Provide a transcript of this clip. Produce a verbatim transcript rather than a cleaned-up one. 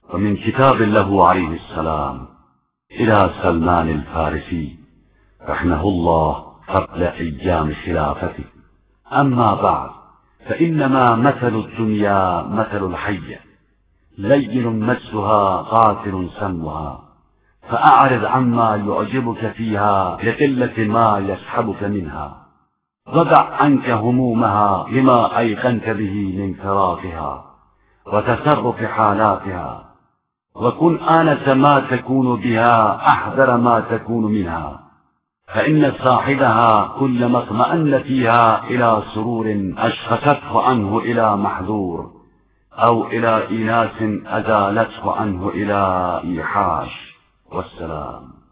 ومن كتاب له عليه السلام إلى سلمان الفارسي رحمه الله قبل أيام خلافته. أما بعد، فإنما مثل الدنيا مثل الحية، لين مسها قاتل سمها، فأعرض عما يعجبك فيها لقلة ما يسحبك منها، ودع عنك همومها لما أيقنت به من فراغها وتصرف حالاتها، وكن آنس ما تكون بها أحذر ما تكون منها، فإن صاحبها كلما اطمأن فيها إلى سرور أشفقته عنه إلى محذور، أو إلى إناس أزالته عنه إلى إيحاش. والسلام.